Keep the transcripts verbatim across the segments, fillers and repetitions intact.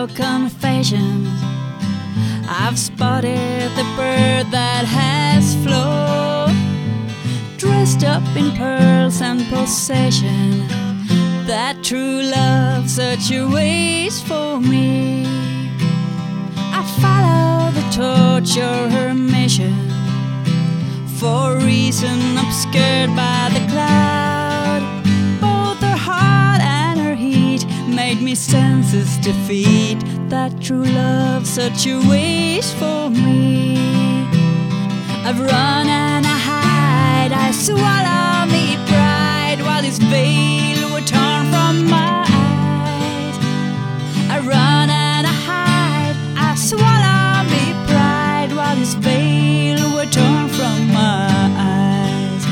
no confessions. I've spotted the bird that has flown, dressed up in pearls and possession. That true love such a waste for me. I follow the torch or her mission, for a reason obscured by the cloud. Both her heart and her heat made me senses defeat. That true love such a waste for me. I've run and I hide, I swallow me pride, while this veil were torn from my eyes. I run and I hide, I swallow me pride, while this veil were torn from my eyes.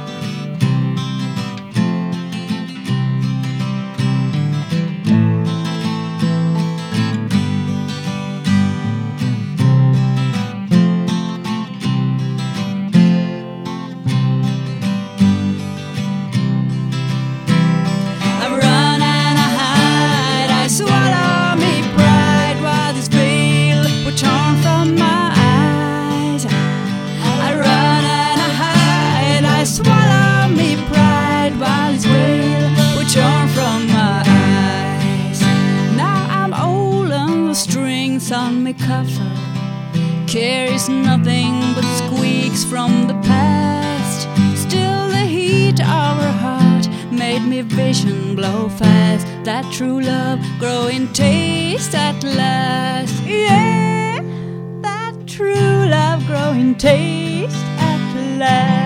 I run and I hide, I swallow me pride, while this veil were torn from my eyes. I run and I hide, I swallow me pride, while this veil were torn from my eyes. Now I'm old and the strings on me cover carries nothing but squeaks from the past. Still the heat of her heart made me vision blow fast. That true love grow in taste at last. Yeah, that true love grow in taste at last.